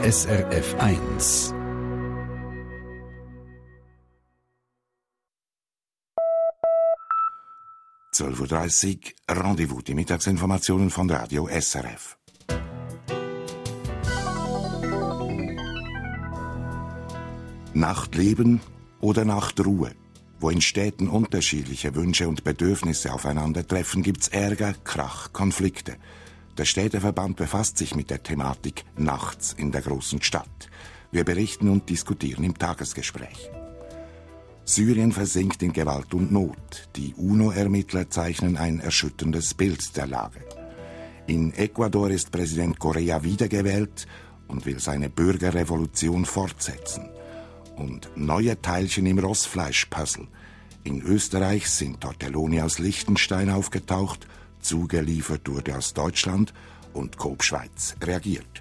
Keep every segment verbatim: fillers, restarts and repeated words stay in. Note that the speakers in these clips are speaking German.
S R F eins. zwölf Uhr dreißig, Rendezvous, die Mittagsinformationen von Radio S R F. Nachtleben oder Nachtruhe? Wo in Städten unterschiedliche Wünsche und Bedürfnisse aufeinandertreffen, gibt's Ärger, Krach, Konflikte. Der Städteverband befasst sich mit der Thematik nachts in der großen Stadt. Wir berichten und diskutieren im Tagesgespräch. Syrien versinkt in Gewalt und Not. Die UNO-Ermittler zeichnen ein erschütterndes Bild der Lage. In Ecuador ist Präsident Correa wiedergewählt und will seine Bürgerrevolution fortsetzen. Und neue Teilchen im Rossfleisch-Puzzle. In Österreich sind Tortelloni aus Liechtenstein aufgetaucht, zugeliefert wurde aus Deutschland und Coop Schweiz reagiert.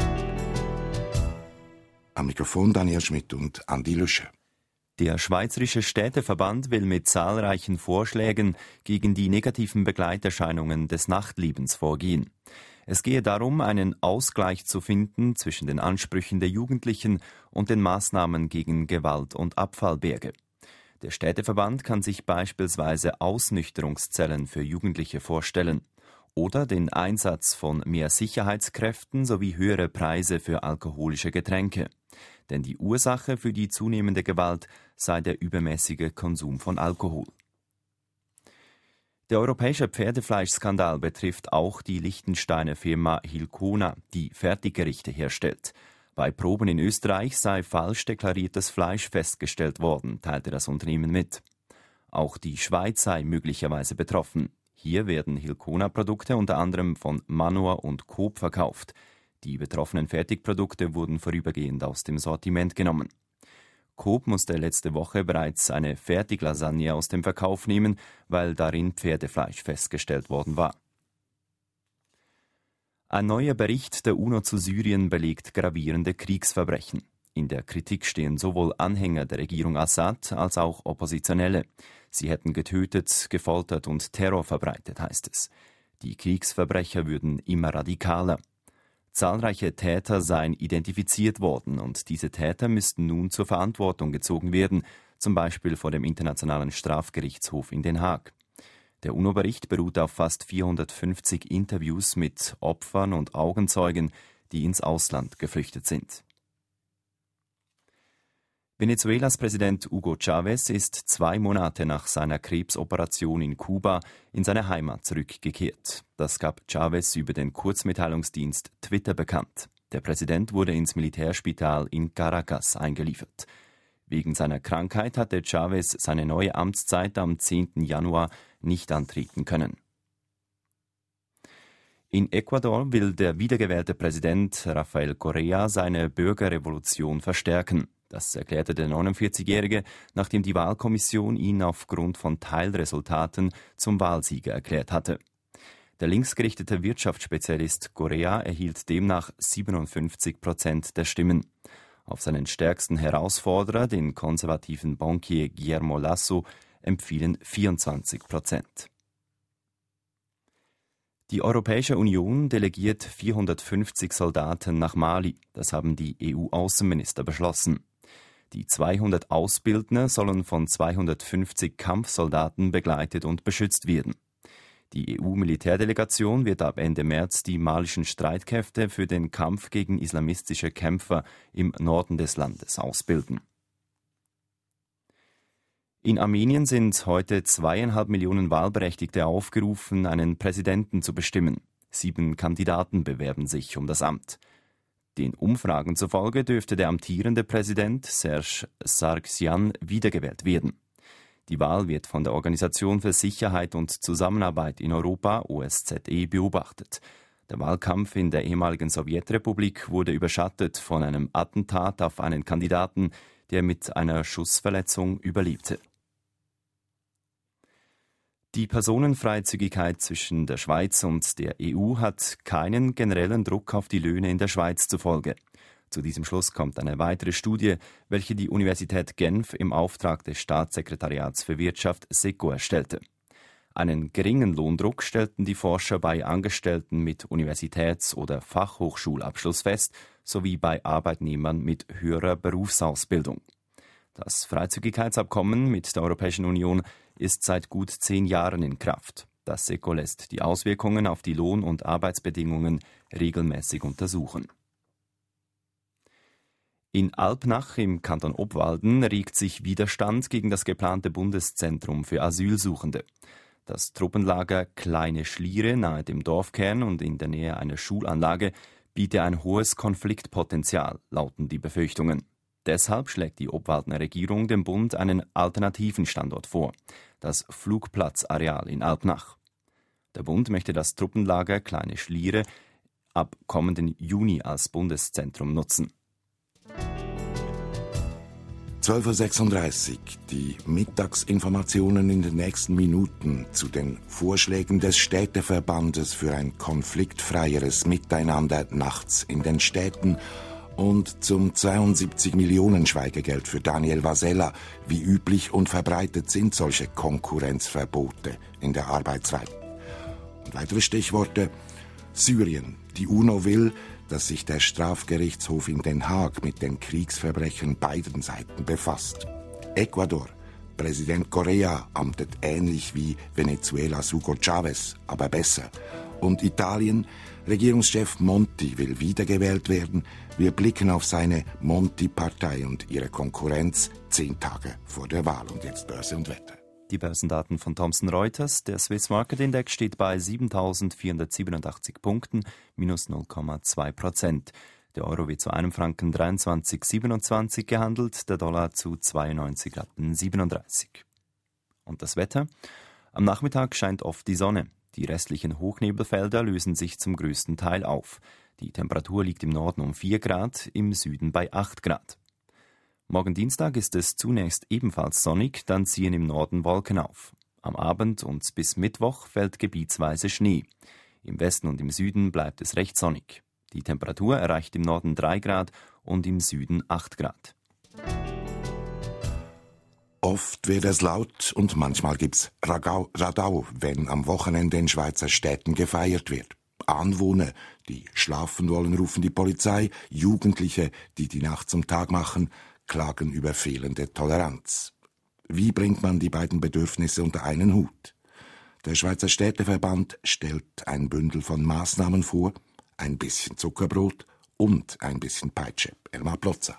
Am Mikrofon Daniel Schmidt und Andi Lüscher. Der Schweizerische Städteverband will mit zahlreichen Vorschlägen gegen die negativen Begleiterscheinungen des Nachtlebens vorgehen. Es gehe darum, einen Ausgleich zu finden zwischen den Ansprüchen der Jugendlichen und den Maßnahmen gegen Gewalt- und Abfallberge. Der Städteverband kann sich beispielsweise Ausnüchterungszellen für Jugendliche vorstellen oder den Einsatz von mehr Sicherheitskräften sowie höhere Preise für alkoholische Getränke. Denn die Ursache für die zunehmende Gewalt sei der übermäßige Konsum von Alkohol. Der europäische Pferdefleischskandal betrifft auch die Liechtensteiner Firma Hilcona, die Fertiggerichte herstellt. Bei Proben in Österreich sei falsch deklariertes Fleisch festgestellt worden, teilte das Unternehmen mit. Auch die Schweiz sei möglicherweise betroffen. Hier werden Hilcona-Produkte unter anderem von Manor und Coop verkauft. Die betroffenen Fertigprodukte wurden vorübergehend aus dem Sortiment genommen. Coop musste letzte Woche bereits eine Fertiglasagne aus dem Verkauf nehmen, weil darin Pferdefleisch festgestellt worden war. Ein neuer Bericht der UNO zu Syrien belegt gravierende Kriegsverbrechen. In der Kritik stehen sowohl Anhänger der Regierung Assad als auch Oppositionelle. Sie hätten getötet, gefoltert und Terror verbreitet, heißt es. Die Kriegsverbrecher würden immer radikaler. Zahlreiche Täter seien identifiziert worden und diese Täter müssten nun zur Verantwortung gezogen werden, zum Beispiel vor dem Internationalen Strafgerichtshof in Den Haag. Der UNO-Bericht beruht auf fast vierhundertfünfzig Interviews mit Opfern und Augenzeugen, die ins Ausland geflüchtet sind. Venezuelas Präsident Hugo Chavez ist zwei Monate nach seiner Krebsoperation in Kuba in seine Heimat zurückgekehrt. Das gab Chavez über den Kurzmitteilungsdienst Twitter bekannt. Der Präsident wurde ins Militärspital in Caracas eingeliefert. Wegen seiner Krankheit hatte Chavez seine neue Amtszeit am zehnten Januar nicht antreten können. In Ecuador will der wiedergewählte Präsident Rafael Correa seine Bürgerrevolution verstärken. Das erklärte der neunundvierzigjährige, nachdem die Wahlkommission ihn aufgrund von Teilresultaten zum Wahlsieger erklärt hatte. Der linksgerichtete Wirtschaftsspezialist Correa erhielt demnach siebenundfünfzig Prozent der Stimmen. Auf seinen stärksten Herausforderer, den konservativen Bankier Guillermo Lasso, empfielen vierundzwanzig Prozent. Die Europäische Union delegiert vierhundertfünfzig Soldaten nach Mali. Das haben die E U-Außenminister beschlossen. Die zweihundert Ausbildner sollen von zweihundertfünfzig Kampfsoldaten begleitet und beschützt werden. Die E U-Militärdelegation wird ab Ende März die malischen Streitkräfte für den Kampf gegen islamistische Kämpfer im Norden des Landes ausbilden. In Armenien sind heute zweieinhalb Millionen Wahlberechtigte aufgerufen, einen Präsidenten zu bestimmen. Sieben Kandidaten bewerben sich um das Amt. Den Umfragen zufolge dürfte der amtierende Präsident Serge Sargsyan wiedergewählt werden. Die Wahl wird von der Organisation für Sicherheit und Zusammenarbeit in Europa, O S Z E, beobachtet. Der Wahlkampf in der ehemaligen Sowjetrepublik wurde überschattet von einem Attentat auf einen Kandidaten, der mit einer Schussverletzung überlebte. Die Personenfreizügigkeit zwischen der Schweiz und der E U hat keinen generellen Druck auf die Löhne in der Schweiz zur Folge. Zu diesem Schluss kommt eine weitere Studie, welche die Universität Genf im Auftrag des Staatssekretariats für Wirtschaft SECO erstellte. Einen geringen Lohndruck stellten die Forscher bei Angestellten mit Universitäts- oder Fachhochschulabschluss fest, sowie bei Arbeitnehmern mit höherer Berufsausbildung. Das Freizügigkeitsabkommen mit der Europäischen Union ist seit gut zehn Jahren in Kraft. Das SECO lässt die Auswirkungen auf die Lohn- und Arbeitsbedingungen regelmäßig untersuchen. In Alpnach im Kanton Obwalden regt sich Widerstand gegen das geplante Bundeszentrum für Asylsuchende. Das Truppenlager Kleine Schliere nahe dem Dorfkern und in der Nähe einer Schulanlage biete ein hohes Konfliktpotenzial, lauten die Befürchtungen. Deshalb schlägt die Obwaldener Regierung dem Bund einen alternativen Standort vor, das Flugplatzareal in Alpnach. Der Bund möchte das Truppenlager Kleine Schliere ab kommenden Juni als Bundeszentrum nutzen. zwölf Uhr sechsunddreißig. Die Mittagsinformationen in den nächsten Minuten zu den Vorschlägen des Städteverbandes für ein konfliktfreieres Miteinander nachts in den Städten und zum zweiundsiebzig Millionen Schweigegeld für Daniel Vasella. Wie üblich und verbreitet sind solche Konkurrenzverbote in der Arbeitswelt. Und weitere Stichworte: Syrien. Die UNO will, dass sich der Strafgerichtshof in Den Haag mit den Kriegsverbrechen beider Seiten befasst. Ecuador. Präsident Correa amtet ähnlich wie Venezuelas Hugo Chavez, aber besser. Und Italien. Regierungschef Monti will wiedergewählt werden. Wir blicken auf seine Monti-Partei und ihre Konkurrenz zehn Tage vor der Wahl. Und jetzt Börse und Wetter. Die Börsendaten von Thomson Reuters. Der Swiss Market Index steht bei siebentausendvierhundertsiebenundachtzig Punkten, minus null Komma zwei Prozent. Der Euro wird zu einem Franken dreiundzwanzig Komma siebenundzwanzig gehandelt, der Dollar zu zweiundneunzig Komma siebenunddreißig. Und das Wetter? Am Nachmittag scheint oft die Sonne. Die restlichen Hochnebelfelder lösen sich zum größten Teil auf. Die Temperatur liegt im Norden um vier Grad, im Süden bei acht Grad. Morgen Dienstag ist es zunächst ebenfalls sonnig, dann ziehen im Norden Wolken auf. Am Abend und bis Mittwoch fällt gebietsweise Schnee. Im Westen und im Süden bleibt es recht sonnig. Die Temperatur erreicht im Norden drei Grad und im Süden acht Grad. Oft wird es laut und manchmal gibt's Ragau, Radau, wenn am Wochenende in Schweizer Städten gefeiert wird. Anwohner, die schlafen wollen, rufen die Polizei. Jugendliche, die die Nacht zum Tag machen, klagen über fehlende Toleranz. Wie bringt man die beiden Bedürfnisse unter einen Hut? Der Schweizer Städteverband stellt ein Bündel von Maßnahmen vor, ein bisschen Zuckerbrot und ein bisschen Peitsche. Elmar Plotzer.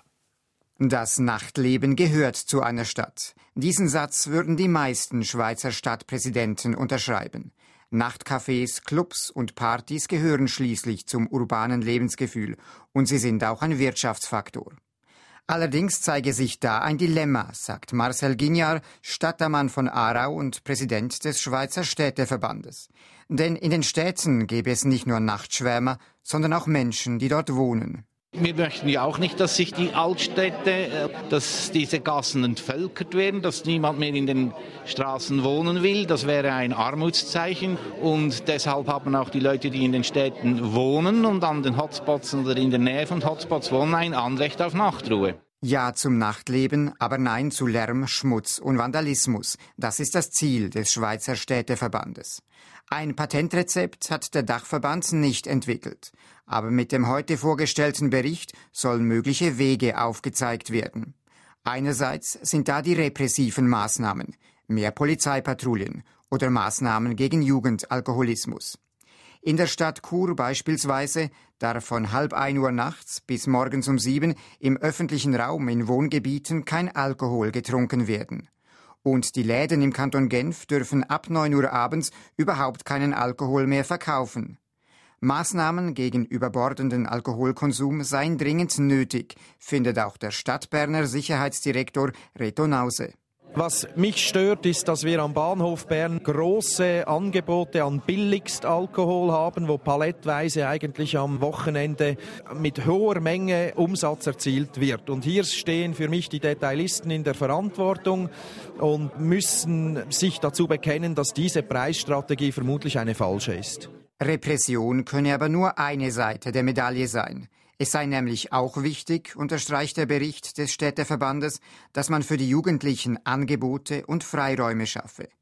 Das Nachtleben gehört zu einer Stadt. Diesen Satz würden die meisten Schweizer Stadtpräsidenten unterschreiben. Nachtcafés, Clubs und Partys gehören schließlich zum urbanen Lebensgefühl und sie sind auch ein Wirtschaftsfaktor. Allerdings zeige sich da ein Dilemma, sagt Marcel Guignard, Stadtmann von Aarau und Präsident des Schweizer Städteverbandes. Denn in den Städten gäbe es nicht nur Nachtschwärmer, sondern auch Menschen, die dort wohnen. Wir möchten ja auch nicht, dass sich die Altstädte, dass diese Gassen entvölkert werden, dass niemand mehr in den Straßen wohnen will. Das wäre ein Armutszeichen. Und deshalb haben auch die Leute, die in den Städten wohnen und an den Hotspots oder in der Nähe von Hotspots wohnen, ein Anrecht auf Nachtruhe. Ja zum Nachtleben, aber nein zu Lärm, Schmutz und Vandalismus. Das ist das Ziel des Schweizer Städteverbandes. Ein Patentrezept hat der Dachverband nicht entwickelt. Aber mit dem heute vorgestellten Bericht sollen mögliche Wege aufgezeigt werden. Einerseits sind da die repressiven Maßnahmen, mehr Polizeipatrouillen oder Maßnahmen gegen Jugendalkoholismus. In der Stadt Chur beispielsweise darf von halb ein Uhr nachts bis morgens um sieben im öffentlichen Raum in Wohngebieten kein Alkohol getrunken werden. Und die Läden im Kanton Genf dürfen ab neun Uhr abends überhaupt keinen Alkohol mehr verkaufen. Maßnahmen gegen überbordenden Alkoholkonsum seien dringend nötig, findet auch der Stadtberner Sicherheitsdirektor Reto Nause. Was mich stört, ist, dass wir am Bahnhof Bern große Angebote an Billigstalkohol haben, wo palettweise eigentlich am Wochenende mit hoher Menge Umsatz erzielt wird. Und hier stehen für mich die Detailisten in der Verantwortung und müssen sich dazu bekennen, dass diese Preisstrategie vermutlich eine falsche ist. Repression könne aber nur eine Seite der Medaille sein. Es sei nämlich auch wichtig, unterstreicht der Bericht des Städteverbandes, dass man für die Jugendlichen Angebote und Freiräume schaffe.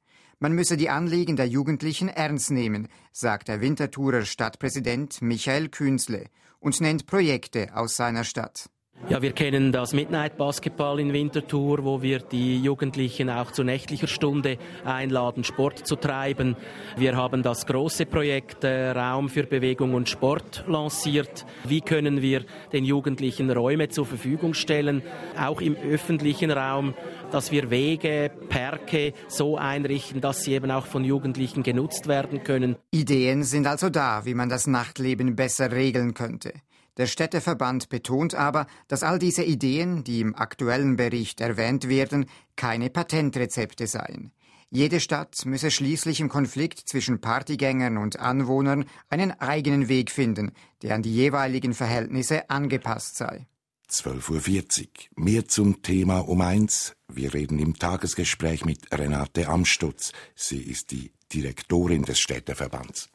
Man müsse die Anliegen der Jugendlichen ernst nehmen, sagt der Winterthurer Stadtpräsident Michael Künzle und nennt Projekte aus seiner Stadt. Ja, wir kennen das Midnight Basketball in Winterthur, wo wir die Jugendlichen auch zu nächtlicher Stunde einladen, Sport zu treiben. Wir haben das große Projekt äh, Raum für Bewegung und Sport lanciert. Wie können wir den Jugendlichen Räume zur Verfügung stellen, auch im öffentlichen Raum, dass wir Wege, Parke so einrichten, dass sie eben auch von Jugendlichen genutzt werden können. Ideen sind also da, wie man das Nachtleben besser regeln könnte. Der Städteverband betont aber, dass all diese Ideen, die im aktuellen Bericht erwähnt werden, keine Patentrezepte seien. Jede Stadt müsse schließlich im Konflikt zwischen Partygängern und Anwohnern einen eigenen Weg finden, der an die jeweiligen Verhältnisse angepasst sei. zwölf Uhr vierzig. Mehr zum Thema um eins. Wir reden im Tagesgespräch mit Renate Amstutz. Sie ist die Direktorin des Städteverbands.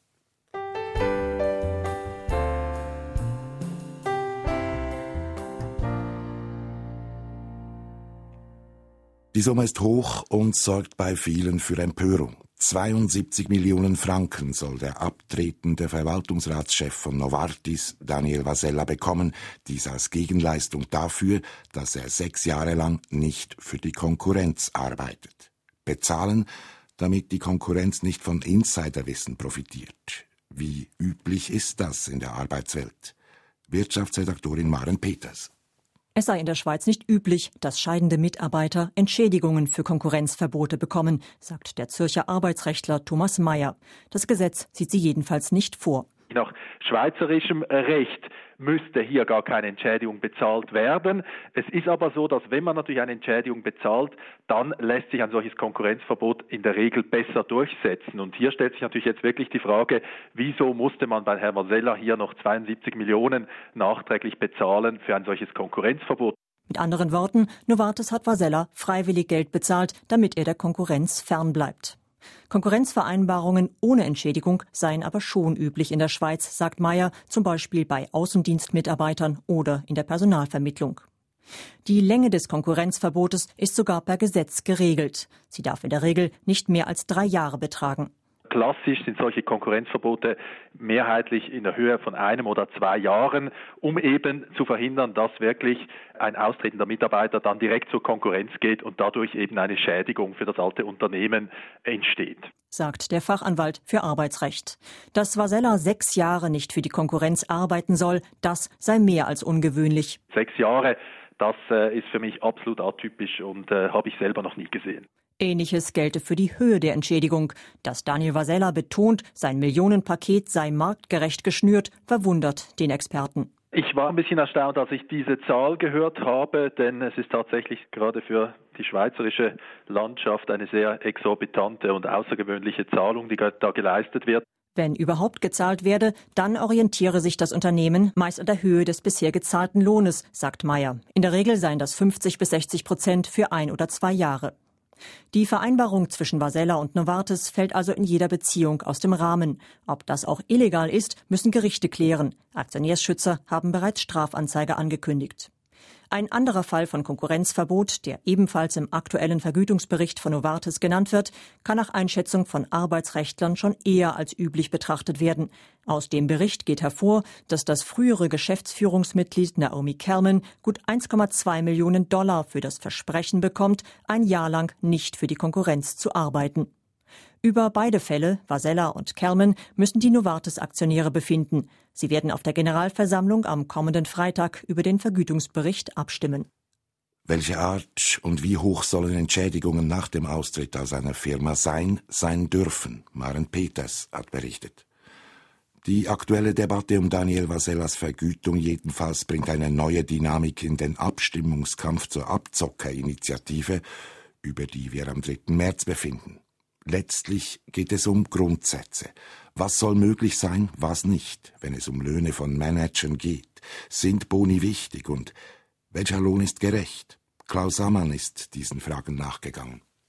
Die Summe ist hoch und sorgt bei vielen für Empörung. zweiundsiebzig Millionen Franken soll der abtretende Verwaltungsratschef von Novartis, Daniel Vasella, bekommen, dies als Gegenleistung dafür, dass er sechs Jahre lang nicht für die Konkurrenz arbeitet. Bezahlen, damit die Konkurrenz nicht von Insiderwissen profitiert. Wie üblich ist das in der Arbeitswelt? Wirtschaftsredaktorin Maren Peters. Es sei in der Schweiz nicht üblich, dass scheidende Mitarbeiter Entschädigungen für Konkurrenzverbote bekommen, sagt der Zürcher Arbeitsrechtler Thomas Mayer. Das Gesetz sieht sie jedenfalls nicht vor. Nach schweizerischem Recht müsste hier gar keine Entschädigung bezahlt werden. Es ist aber so, dass wenn man natürlich eine Entschädigung bezahlt, dann lässt sich ein solches Konkurrenzverbot in der Regel besser durchsetzen. Und hier stellt sich natürlich jetzt wirklich die Frage, wieso musste man bei Herrn Vasella hier noch zweiundsiebzig Millionen nachträglich bezahlen für ein solches Konkurrenzverbot? Mit anderen Worten, Novartis hat Vasella freiwillig Geld bezahlt, damit er der Konkurrenz fernbleibt. Konkurrenzvereinbarungen ohne Entschädigung seien aber schon üblich in der Schweiz, sagt Mayer, zum Beispiel bei Außendienstmitarbeitern oder in der Personalvermittlung. Die Länge des Konkurrenzverbotes ist sogar per Gesetz geregelt. Sie darf in der Regel nicht mehr als drei Jahre betragen. Klassisch sind solche Konkurrenzverbote mehrheitlich in der Höhe von einem oder zwei Jahren, um eben zu verhindern, dass wirklich ein austretender Mitarbeiter dann direkt zur Konkurrenz geht und dadurch eben eine Schädigung für das alte Unternehmen entsteht. Sagt der Fachanwalt für Arbeitsrecht. Dass Vasella sechs Jahre nicht für die Konkurrenz arbeiten soll, das sei mehr als ungewöhnlich. Sechs Jahre, das äh, ist für mich absolut atypisch und äh, habe ich selber noch nie gesehen. Ähnliches gelte für die Höhe der Entschädigung. Dass Daniel Vasella betont, sein Millionenpaket sei marktgerecht geschnürt, verwundert den Experten. Ich war ein bisschen erstaunt, als ich diese Zahl gehört habe, denn es ist tatsächlich gerade für die schweizerische Landschaft eine sehr exorbitante und außergewöhnliche Zahlung, die da geleistet wird. Wenn überhaupt gezahlt werde, dann orientiere sich das Unternehmen meist an der Höhe des bisher gezahlten Lohnes, sagt Mayer. In der Regel seien das fünfzig bis sechzig Prozent für ein oder zwei Jahre. Die Vereinbarung zwischen Vasella und Novartis fällt also in jeder Beziehung aus dem Rahmen. Ob das auch illegal ist, müssen Gerichte klären. Aktionärsschützer haben bereits Strafanzeige angekündigt. Ein anderer Fall von Konkurrenzverbot, der ebenfalls im aktuellen Vergütungsbericht von Novartis genannt wird, kann nach Einschätzung von Arbeitsrechtlern schon eher als üblich betrachtet werden. Aus dem Bericht geht hervor, dass das frühere Geschäftsführungsmitglied Naomi Kelman gut eins Komma zwei Millionen Dollar für das Versprechen bekommt, ein Jahr lang nicht für die Konkurrenz zu arbeiten. Über beide Fälle, Vasella und Kelman, müssen die Novartis-Aktionäre befinden. Sie werden auf der Generalversammlung am kommenden Freitag über den Vergütungsbericht abstimmen. Welche Art und wie hoch sollen Entschädigungen nach dem Austritt aus einer Firma sein, sein dürfen? Maren Peters hat berichtet. Die aktuelle Debatte um Daniel Vasellas Vergütung jedenfalls bringt eine neue Dynamik in den Abstimmungskampf zur Abzockerinitiative, über die wir am dritten März befinden. Letztlich geht es um Grundsätze. Was soll möglich sein, was nicht, wenn es um Löhne von Managern geht? Sind Boni wichtig und welcher Lohn ist gerecht? Klaus Ammann ist diesen Fragen nachgegangen.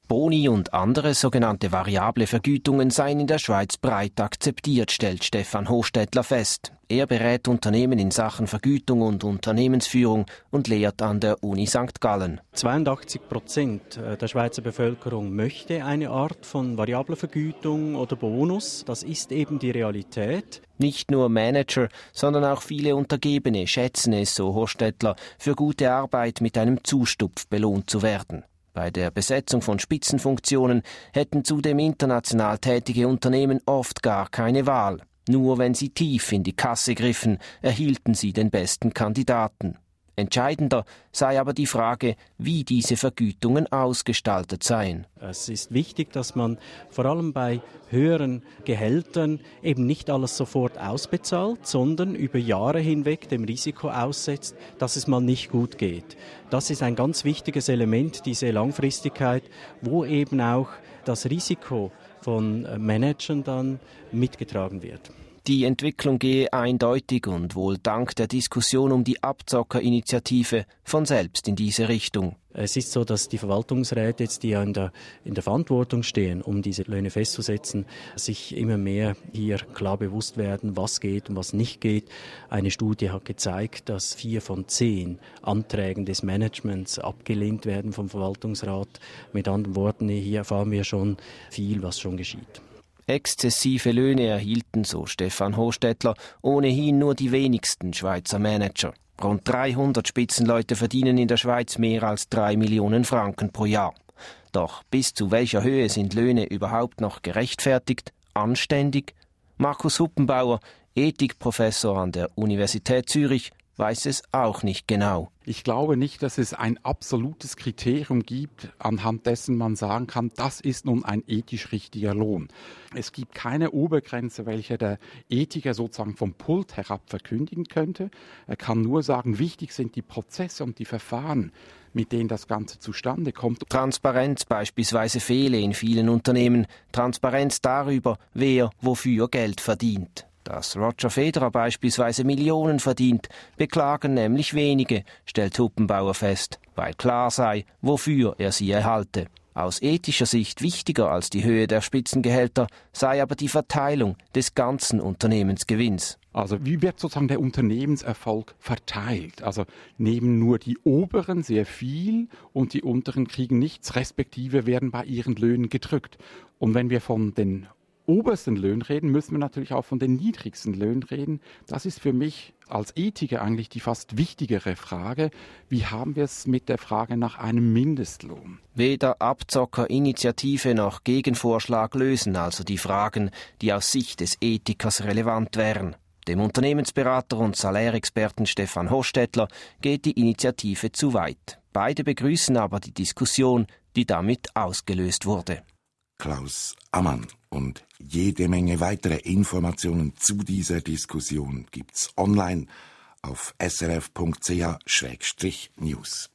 Boni und andere sogenannte variable Vergütungen seien in der Schweiz breit akzeptiert, stellt Stefan Hostetler fest. Er berät Unternehmen in Sachen Vergütung und Unternehmensführung und lehrt an der Uni Sankt Gallen. zweiundachtzig Prozent der Schweizer Bevölkerung möchte eine Art von variabler Vergütung oder Bonus. Das ist eben die Realität. Nicht nur Manager, sondern auch viele Untergebene schätzen es, so Hostetler, für gute Arbeit mit einem Zustupf belohnt zu werden. Bei der Besetzung von Spitzenfunktionen hätten zudem international tätige Unternehmen oft gar keine Wahl. Nur wenn sie tief in die Kasse griffen, erhielten sie den besten Kandidaten. Entscheidender sei aber die Frage, wie diese Vergütungen ausgestaltet seien. Es ist wichtig, dass man vor allem bei höheren Gehältern eben nicht alles sofort ausbezahlt, sondern über Jahre hinweg dem Risiko aussetzt, dass es mal nicht gut geht. Das ist ein ganz wichtiges Element, diese Langfristigkeit, wo eben auch das Risiko von Managern dann mitgetragen wird. Die Entwicklung gehe eindeutig und wohl dank der Diskussion um die Abzockerinitiative von selbst in diese Richtung. Es ist so, dass die Verwaltungsräte, jetzt, die ja in der, in der Verantwortung stehen, um diese Löhne festzusetzen, sich immer mehr hier klar bewusst werden, was geht und was nicht geht. Eine Studie hat gezeigt, dass vier von zehn Anträgen des Managements abgelehnt werden vom Verwaltungsrat. Mit anderen Worten, hier erfahren wir schon viel, was schon geschieht. Exzessive Löhne erhielten, so Stefan Hostetler, ohnehin nur die wenigsten Schweizer Manager. Rund dreihundert Spitzenleute verdienen in der Schweiz mehr als drei Millionen Franken pro Jahr. Doch bis zu welcher Höhe sind Löhne überhaupt noch gerechtfertigt, anständig? Markus Huppenbauer, Ethikprofessor an der Universität Zürich, weiß es auch nicht genau. Ich glaube nicht, dass es ein absolutes Kriterium gibt, anhand dessen man sagen kann, das ist nun ein ethisch richtiger Lohn. Es gibt keine Obergrenze, welche der Ethiker sozusagen vom Pult herab verkündigen könnte. Er kann nur sagen, wichtig sind die Prozesse und die Verfahren, mit denen das Ganze zustande kommt. Transparenz beispielsweise fehle in vielen Unternehmen. Transparenz darüber, wer wofür Geld verdient. Dass Roger Federer beispielsweise Millionen verdient, beklagen nämlich wenige, stellt Huppenbauer fest, weil klar sei, wofür er sie erhalte. Aus ethischer Sicht wichtiger als die Höhe der Spitzengehälter sei aber die Verteilung des ganzen Unternehmensgewinns. Also wie wird sozusagen der Unternehmenserfolg verteilt? Also nehmen nur die Oberen sehr viel und die Unteren kriegen nichts, respektive werden bei ihren Löhnen gedrückt. Und wenn wir von den obersten Löhnen reden, müssen wir natürlich auch von den niedrigsten Löhnen reden. Das ist für mich als Ethiker eigentlich die fast wichtigere Frage. Wie haben wir es mit der Frage nach einem Mindestlohn? Weder Abzockerinitiative noch Gegenvorschlag lösen also die Fragen, die aus Sicht des Ethikers relevant wären. Dem Unternehmensberater und Salärexperten Stefan Hostetler geht die Initiative zu weit. Beide begrüßen aber die Diskussion, die damit ausgelöst wurde. Klaus Ammann und jede Menge weitere Informationen zu dieser Diskussion gibt's online auf s r f punkt c h schrägstrich news.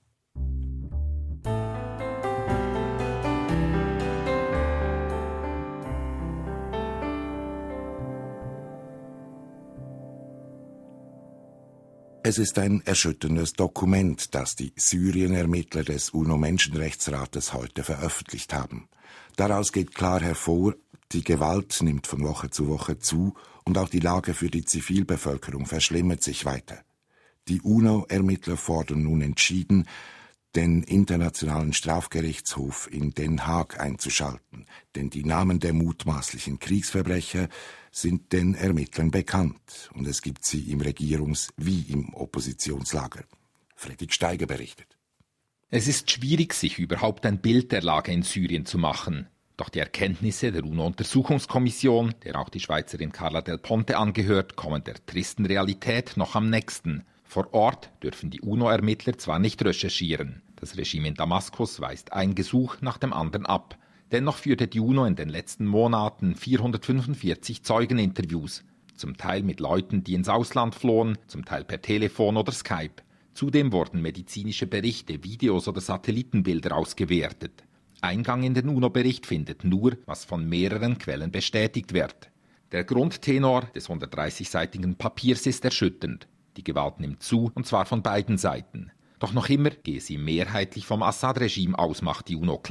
Es ist ein erschütterndes Dokument, das die Syrien-Ermittler des UNO-Menschenrechtsrates heute veröffentlicht haben. Daraus geht klar hervor, die Gewalt nimmt von Woche zu Woche zu und auch die Lage für die Zivilbevölkerung verschlimmert sich weiter. Die UNO-Ermittler fordern nun entschieden, den Internationalen Strafgerichtshof in Den Haag einzuschalten, denn die Namen der mutmaßlichen Kriegsverbrecher sind den Ermittlern bekannt und es gibt sie im Regierungs- wie im Oppositionslager. Fredrik Steiger berichtet. Es ist schwierig, sich überhaupt ein Bild der Lage in Syrien zu machen. Doch die Erkenntnisse der UNO-Untersuchungskommission, der auch die Schweizerin Carla Del Ponte angehört, kommen der tristen Realität noch am nächsten. Vor Ort dürfen die UNO-Ermittler zwar nicht recherchieren. Das Regime in Damaskus weist ein Gesuch nach dem anderen ab. Dennoch führte die UNO in den letzten Monaten vierhundertfünfundvierzig Zeugeninterviews, zum Teil mit Leuten, die ins Ausland flohen, zum Teil per Telefon oder Skype. Zudem wurden medizinische Berichte, Videos oder Satellitenbilder ausgewertet. Eingang in den UNO-Bericht findet nur, was von mehreren Quellen bestätigt wird. Der Grundtenor des hundertdreißigseitigen Papiers ist erschütternd. Die Gewalt nimmt zu, und zwar von beiden Seiten. Doch noch immer gehe sie mehrheitlich vom Assad-Regime aus, macht die UNO klar.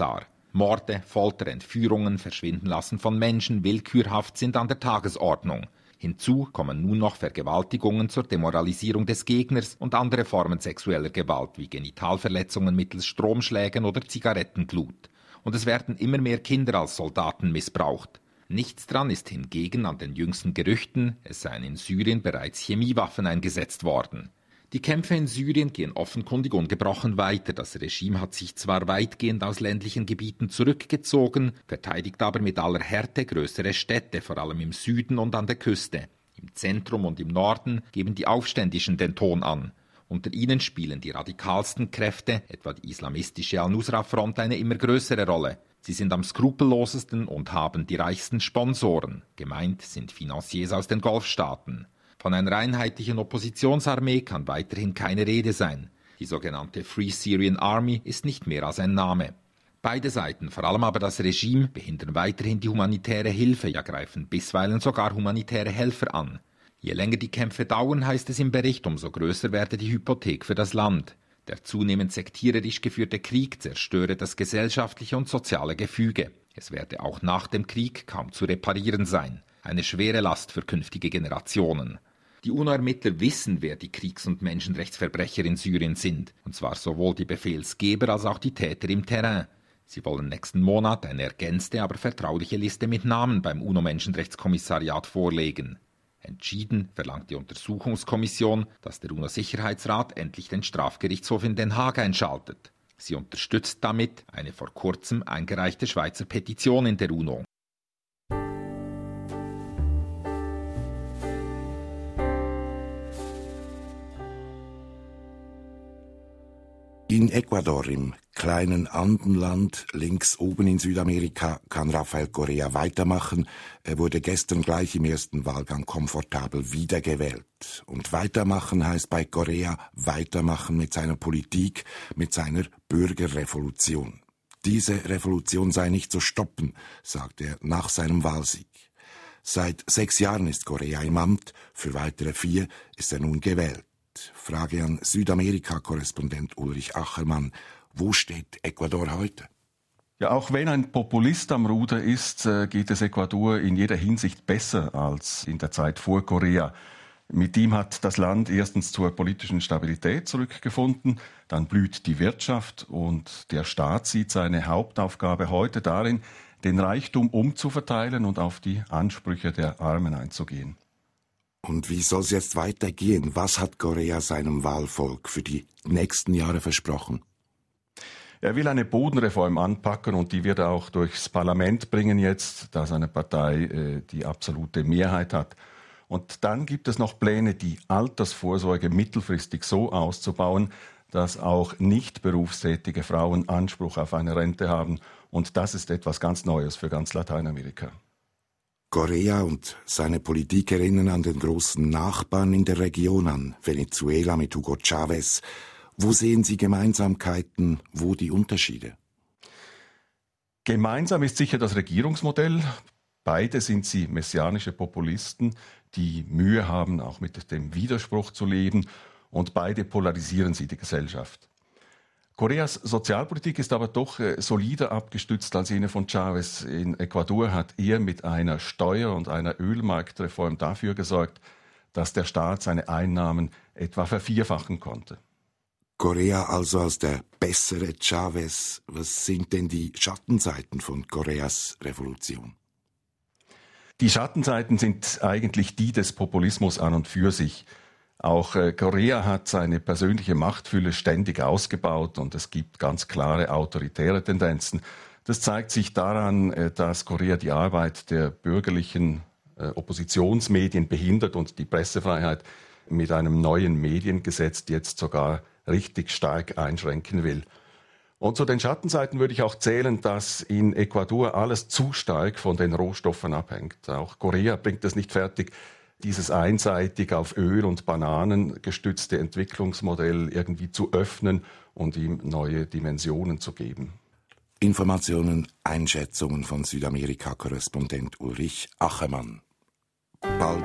Morde, Folter, Entführungen, Verschwindenlassen von Menschen, willkürhaft sind an der Tagesordnung. Hinzu kommen nun noch Vergewaltigungen zur Demoralisierung des Gegners und andere Formen sexueller Gewalt wie Genitalverletzungen mittels Stromschlägen oder Zigarettenglut. Und es werden immer mehr Kinder als Soldaten missbraucht. Nichts dran ist hingegen an den jüngsten Gerüchten, es seien in Syrien bereits Chemiewaffen eingesetzt worden. Die Kämpfe in Syrien gehen offenkundig ungebrochen weiter. Das Regime hat sich zwar weitgehend aus ländlichen Gebieten zurückgezogen, verteidigt aber mit aller Härte größere Städte, vor allem im Süden und an der Küste. Im Zentrum und im Norden geben die Aufständischen den Ton an. Unter ihnen spielen die radikalsten Kräfte, etwa die islamistische Al-Nusra-Front, eine immer größere Rolle. Sie sind am skrupellosesten und haben die reichsten Sponsoren. Gemeint sind Financiers aus den Golfstaaten. Von einer einheitlichen Oppositionsarmee kann weiterhin keine Rede sein. Die sogenannte Free Syrian Army ist nicht mehr als ein Name. Beide Seiten, vor allem aber das Regime, behindern weiterhin die humanitäre Hilfe, ja greifen bisweilen sogar humanitäre Helfer an. Je länger die Kämpfe dauern, heißt es im Bericht, umso größer werde die Hypothek für das Land. Der zunehmend sektiererisch geführte Krieg zerstöre das gesellschaftliche und soziale Gefüge. Es werde auch nach dem Krieg kaum zu reparieren sein. Eine schwere Last für künftige Generationen. Die UNO-Ermittler wissen, wer die Kriegs- und Menschenrechtsverbrecher in Syrien sind, und zwar sowohl die Befehlsgeber als auch die Täter im Terrain. Sie wollen nächsten Monat eine ergänzte, aber vertrauliche Liste mit Namen beim UNO-Menschenrechtskommissariat vorlegen. Entschieden verlangt die Untersuchungskommission, dass der UNO-Sicherheitsrat endlich den Strafgerichtshof in Den Haag einschaltet. Sie unterstützt damit eine vor kurzem eingereichte Schweizer Petition in der UNO. In Ecuador, im kleinen Andenland links oben in Südamerika, kann Rafael Correa weitermachen. Er wurde gestern gleich im ersten Wahlgang komfortabel wiedergewählt. Und weitermachen heißt bei Correa weitermachen mit seiner Politik, mit seiner Bürgerrevolution. Diese Revolution sei nicht zu stoppen, sagt er nach seinem Wahlsieg. Seit sechs Jahren ist Correa im Amt, für weitere vier ist er nun gewählt. Frage an Südamerika-Korrespondent Ulrich Achermann. Wo steht Ecuador heute? Ja, auch wenn ein Populist am Ruder ist, geht es Ecuador in jeder Hinsicht besser als in der Zeit vor Correa. Mit ihm hat das Land erstens zur politischen Stabilität zurückgefunden, dann blüht die Wirtschaft und der Staat sieht seine Hauptaufgabe heute darin, den Reichtum umzuverteilen und auf die Ansprüche der Armen einzugehen. Und wie soll es jetzt weitergehen? Was hat Correa seinem Wahlvolk für die nächsten Jahre versprochen? Er will eine Bodenreform anpacken und die wird er auch durchs Parlament bringen jetzt, da seine Partei äh, die absolute Mehrheit hat. Und dann gibt es noch Pläne, die Altersvorsorge mittelfristig so auszubauen, dass auch nicht berufstätige Frauen Anspruch auf eine Rente haben. Und das ist etwas ganz Neues für ganz Lateinamerika. Correa und seine Politik erinnern an den großen Nachbarn in der Region, an Venezuela mit Hugo Chavez. Wo sehen Sie Gemeinsamkeiten, wo die Unterschiede? Gemeinsam ist sicher das Regierungsmodell. Beide sind sie messianische Populisten, die Mühe haben, auch mit dem Widerspruch zu leben. Und beide polarisieren sie die Gesellschaft. Correas Sozialpolitik ist aber doch äh, solider abgestützt als jene von Chavez. In Ecuador hat er mit einer Steuer- und einer Ölmarktreform dafür gesorgt, dass der Staat seine Einnahmen etwa vervierfachen konnte. Correa also als der bessere Chavez. Was sind denn die Schattenseiten von Correas Revolution? Die Schattenseiten sind eigentlich die des Populismus an und für sich. Auch Correa hat seine persönliche Machtfülle ständig ausgebaut und es gibt ganz klare autoritäre Tendenzen. Das zeigt sich daran, dass Correa die Arbeit der bürgerlichen Oppositionsmedien behindert und die Pressefreiheit mit einem neuen Mediengesetz jetzt sogar richtig stark einschränken will. Und zu den Schattenseiten würde ich auch zählen, dass in Ecuador alles zu stark von den Rohstoffen abhängt. Auch Correa bringt es nicht fertig, dieses einseitig auf Öl und Bananen gestützte Entwicklungsmodell irgendwie zu öffnen und ihm neue Dimensionen zu geben. Informationen, Einschätzungen von Südamerika-Korrespondent Ulrich Achermann. Bald.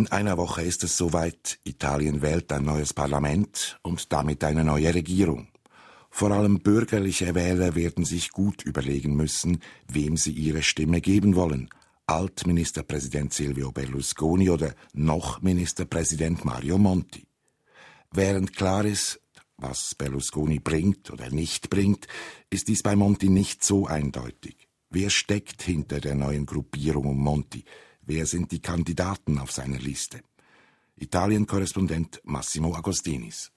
In einer Woche ist es soweit. Italien wählt ein neues Parlament und damit eine neue Regierung. Vor allem bürgerliche Wähler werden sich gut überlegen müssen, wem sie ihre Stimme geben wollen. Altministerpräsident Silvio Berlusconi oder noch Ministerpräsident Mario Monti. Während klar ist, was Berlusconi bringt oder nicht bringt, ist dies bei Monti nicht so eindeutig. Wer steckt hinter der neuen Gruppierung um Monti? Wer sind die Kandidaten auf seiner Liste? Italien-Korrespondent Massimo Agostinis.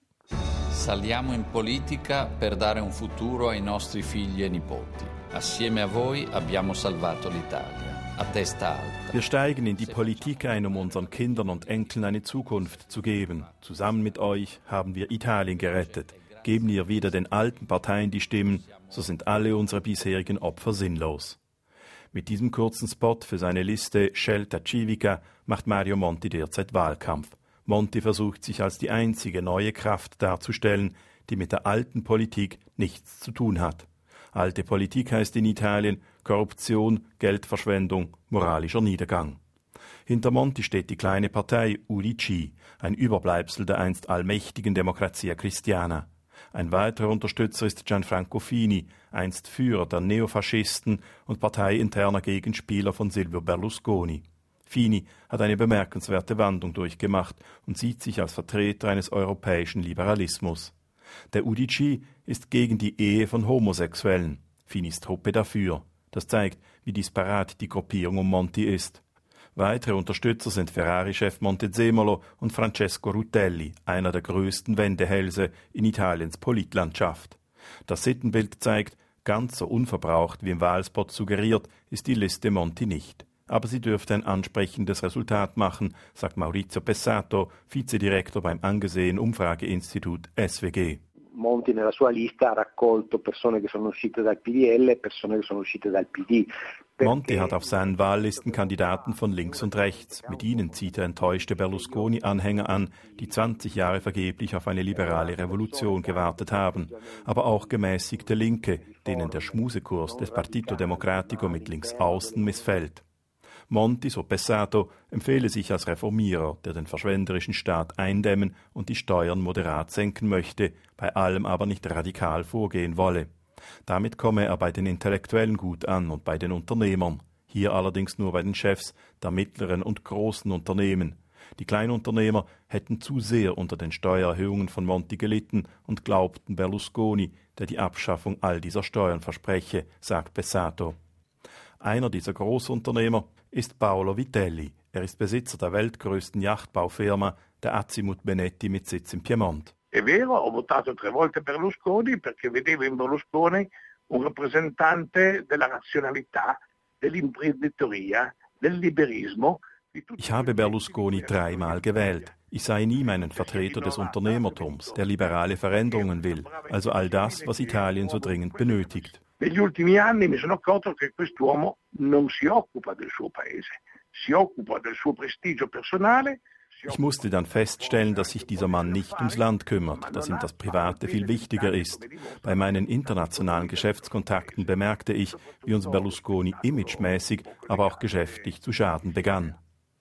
Saliamo in politica per dare un futuro ai nostri figli e nipoti. Assieme a voi abbiamo salvato l'Italia. A testa alta. Wir steigen in die Politik ein, um unseren Kindern und Enkeln eine Zukunft zu geben. Zusammen mit euch haben wir Italien gerettet. Geben wir wieder den alten Parteien die Stimmen, so sind alle unsere bisherigen Opfer sinnlos. Mit diesem kurzen Spot für seine Liste Scelta Civica macht Mario Monti derzeit Wahlkampf. Monti versucht sich als die einzige neue Kraft darzustellen, die mit der alten Politik nichts zu tun hat. Alte Politik heißt in Italien Korruption, Geldverschwendung, moralischer Niedergang. Hinter Monti steht die kleine Partei U D C, ein Überbleibsel der einst allmächtigen Democrazia Cristiana. Ein weiterer Unterstützer ist Gianfranco Fini, einst Führer der Neofaschisten und parteiinterner Gegenspieler von Silvio Berlusconi. Fini hat eine bemerkenswerte Wandlung durchgemacht und sieht sich als Vertreter eines europäischen Liberalismus. Der U D C ist gegen die Ehe von Homosexuellen, Finis Truppe dafür. Das zeigt, wie disparat die Gruppierung um Monti ist. Weitere Unterstützer sind Ferrari-Chef Montezemolo und Francesco Rutelli, einer der größten Wendehälse in Italiens Politlandschaft. Das Sittenbild zeigt, ganz so unverbraucht wie im Wahlspot suggeriert, ist die Liste Monti nicht. Aber sie dürfte ein ansprechendes Resultat machen, sagt Maurizio Pessato, Vizedirektor beim angesehenen Umfrageinstitut S W G. Monti nella sua lista ha raccolto persone che sono uscite dal P D L e persone che sono uscite dal P D. Monti hat auf seinen Wahllisten Kandidaten von links und rechts. Mit ihnen zieht er enttäuschte Berlusconi-Anhänger an, die zwanzig Jahre vergeblich auf eine liberale Revolution gewartet haben. Aber auch gemäßigte Linke, denen der Schmusekurs des Partito Democratico mit links außen missfällt. Monti, so Pessato, empfehle sich als Reformierer, der den verschwenderischen Staat eindämmen und die Steuern moderat senken möchte, bei allem aber nicht radikal vorgehen wolle. Damit komme er bei den Intellektuellen gut an und bei den Unternehmern, hier allerdings nur bei den Chefs der mittleren und großen Unternehmen. Die Kleinunternehmer hätten zu sehr unter den Steuererhöhungen von Monti gelitten und glaubten Berlusconi, der die Abschaffung all dieser Steuern verspreche, sagt Pessato. Einer dieser Großunternehmer ist Paolo Vitelli. Er ist Besitzer der weltgrößten Yachtbaufirma, der Azimut Benetti mit Sitz im Piemont. È vero, ho votato tre volte Berlusconi perché vedevo in Berlusconi un rappresentante della razionalità, dell'imprenditoria, del liberismo. Ich habe Berlusconi dreimal gewählt. Ich sah in ihm einen Vertreter des Unternehmertums, der liberale Veränderungen will, also all das, was Italien so dringend benötigt. Negli ultimi anni mi sono accorto che quest'uomo non si occupa del suo paese, si occupa del suo prestigio personale. Ich musste dann feststellen, dass sich dieser Mann nicht ums Land kümmert, dass ihm das Private viel wichtiger ist. Bei meinen internationalen Geschäftskontakten bemerkte ich, wie uns Berlusconi imagemäßig, aber auch geschäftlich zu schaden begann.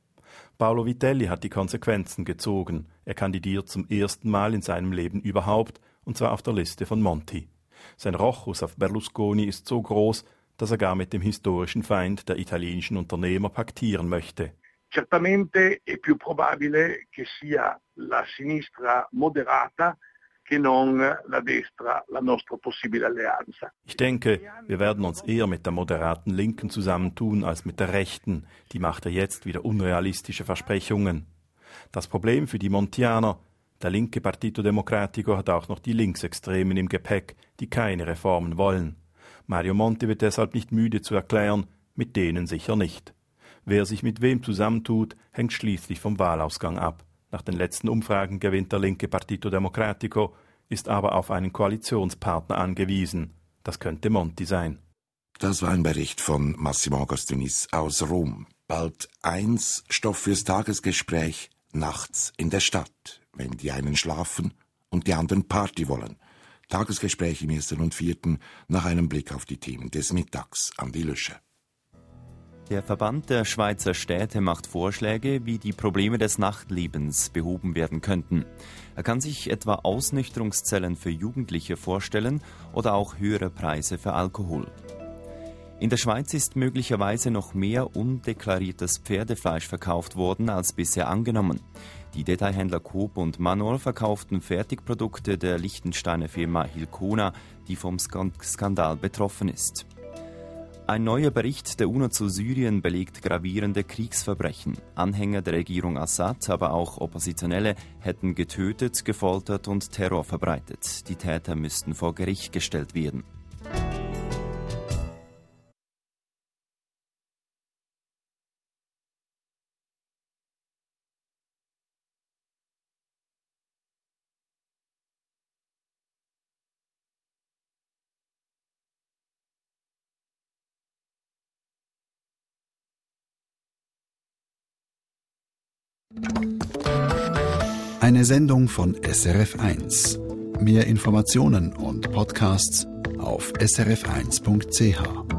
Paolo Vitelli hat die Konsequenzen gezogen. Er kandidiert zum ersten Mal in seinem Leben überhaupt, und zwar auf der Liste von Monti. Sein Rochus auf Berlusconi ist so groß, dass er gar mit dem historischen Feind der italienischen Unternehmer paktieren möchte. Certamente è più probabile che sia la sinistra moderata che non la destra, la nostra possibile alleanza. Ich denke, wir werden uns eher mit der moderaten Linken zusammentun als mit der Rechten. Die macht ja jetzt wieder unrealistische Versprechungen. Das Problem für die Montianer: Der linke Partito Democratico hat auch noch die Linksextremen im Gepäck, die keine Reformen wollen. Mario Monti wird deshalb nicht müde zu erklären, mit denen sicher nicht. Wer sich mit wem zusammentut, hängt schließlich vom Wahlausgang ab. Nach den letzten Umfragen gewinnt der linke Partito Democratico, ist aber auf einen Koalitionspartner angewiesen. Das könnte Monti sein. Das war ein Bericht von Massimo Agostinis aus Rom. Bald eins, Stoff fürs Tagesgespräch, nachts in der Stadt, wenn die einen schlafen und die anderen Party wollen. Tagesgespräch im ersten und vierten nach einem Blick auf die Themen des Mittags. Andi Lüscher. Der Verband der Schweizer Städte macht Vorschläge, wie die Probleme des Nachtlebens behoben werden könnten. Er kann sich etwa Ausnüchterungszellen für Jugendliche vorstellen oder auch höhere Preise für Alkohol. In der Schweiz ist möglicherweise noch mehr undeklariertes Pferdefleisch verkauft worden als bisher angenommen. Die Detailhändler Coop und Manor verkauften Fertigprodukte der Liechtensteiner Firma Hilcona, die vom Skandal betroffen ist. Ein neuer Bericht der UNO zu Syrien belegt gravierende Kriegsverbrechen. Anhänger der Regierung Assad, aber auch Oppositionelle hätten getötet, gefoltert und Terror verbreitet. Die Täter müssten vor Gericht gestellt werden. Eine Sendung von S R F eins. Mehr Informationen und Podcasts auf s r f eins punkt c h.